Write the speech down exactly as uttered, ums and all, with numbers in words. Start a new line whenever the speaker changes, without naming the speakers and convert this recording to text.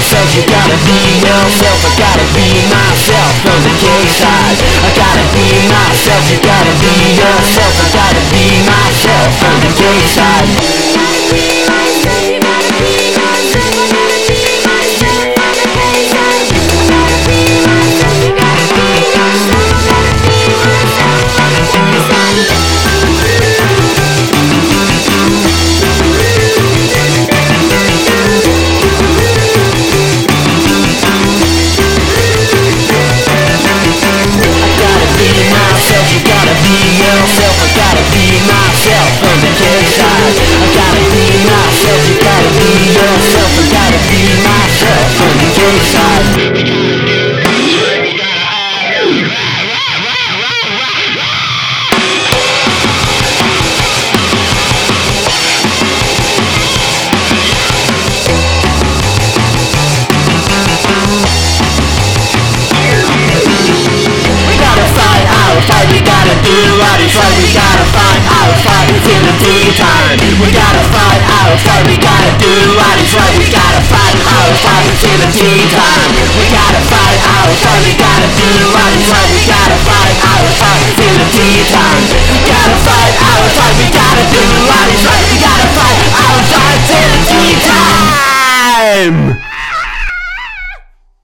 myself, you gotta be yourself. I gotta be myself from the K-side. I gotta be myself, you gotta be yourself. I gotta be myself from the K-side. Yourself, I gotta be myself from the K-side. I gotta be myself, you gotta be yourself. I gotta be myself from the K-side. Right, we gotta fight our fight in the daytime. We gotta fight our fight, we gotta do what is right. We gotta fight our fight in the daytime. We gotta fight our fight, we gotta do what is right. We gotta fight our fight in the daytime. We gotta fight our fight, we gotta do what is right. We gotta fight our fight in the daytime.